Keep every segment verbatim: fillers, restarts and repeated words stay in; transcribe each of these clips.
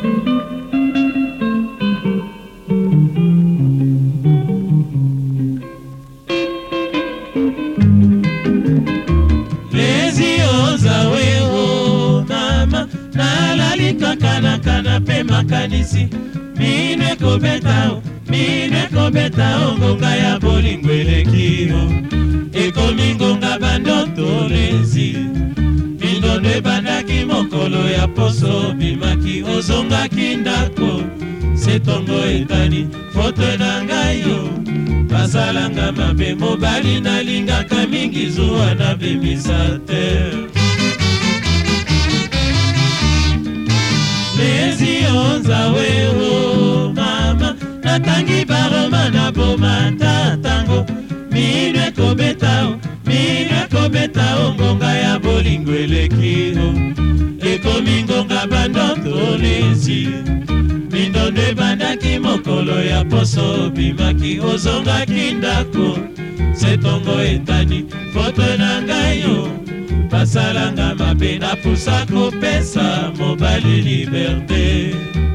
Kana kana pe makanisi mine kobeta mine kobeta ngonga ya bolingwele kiro eko mingonga bandoto lezi mindone bandaki mokolo ya poso bimaki ozonga kindako setongo etani foto na ngayo basalanga mabe mobali na lingaka mingi zuwa na bimisa te Lezi onza weho mama natangi baroma na boma tatango minwe kobetao minwe kobetao ngonga ya bolingwele kiro eko mingonga bandoto lezi mindone bandaki mokolo ya poso bimaki ozonga kindako setongo etani foto na ngayo basalanga mabe na pusa kopesa mobali liberté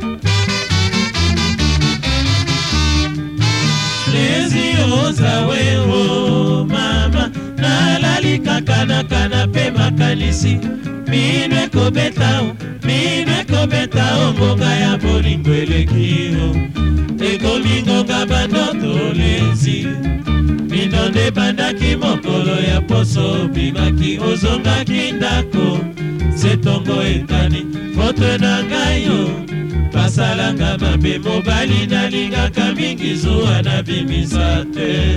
Lezi oza weho mama nalali kakana kana pe makanisi minwe kobetao minwe kobetao ngonga ya bolingwele kiro eko mingonga bandoto lezi Mindone bandaki mokolo ya poso bimaki ozonga kindako setongo etani foto na ngayo basalanga mabe mobali na lingaka mingi zuwa na bimisa te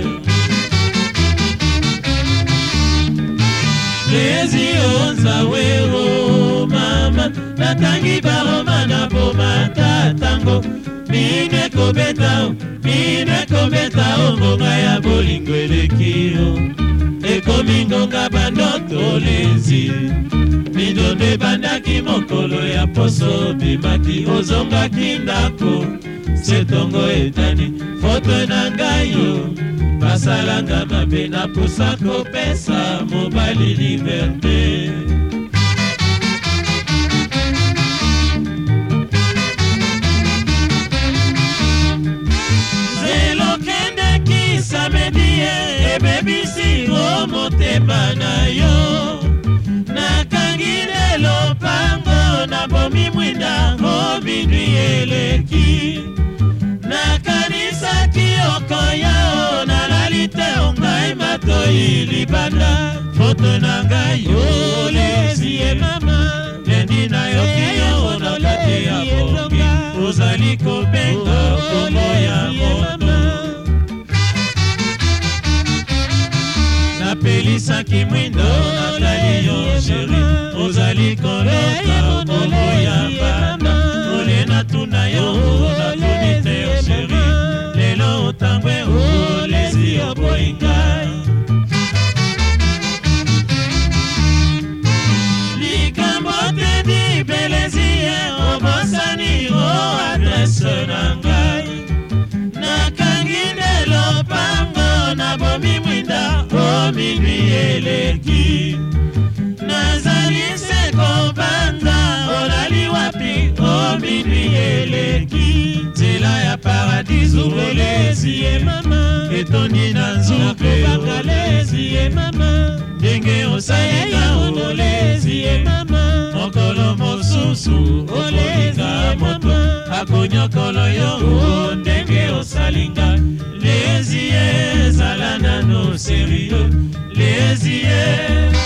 Lezi onza weho mama natangi baroma na boma tatango Mine kobetao, mine kobetao ngonga ya bolingwele kiro eko mingonga bandoto lezi Mindone bandaki mokolo ya poso bimaki ozonga kindako setongo etani foto na ngayo basalanga mabe na pusa kopesa mobali liberté Ebebisi o motema na yo nakangile lopango na bomi mwinda o bidwi eleki nakanisa kiokoya o nalalite ongai matoi libanda foto na ngai o lezi e mama lendi na yo kiyo na kati ya bomi ozali kobenga komo ya moto Pelisa ki mwindo natali yo sheri ozali kolota komo ya bana ole natuna yo natunite yo sheri lelo otangwe olezi yo boingai likambo te di belezie obosani o adrese na ngai nakangine lopango na bomi mwinda Minui eleki nazali seko banda olali wapi o minui eleki zela ya paradis olezi e mama etoni na nzupe olezi e mama ndenge osalika olezi e mama mokolo mosusu olinga moto akonyokolo yo ndenge osalinga lezi e zalana no sérieux Les yeux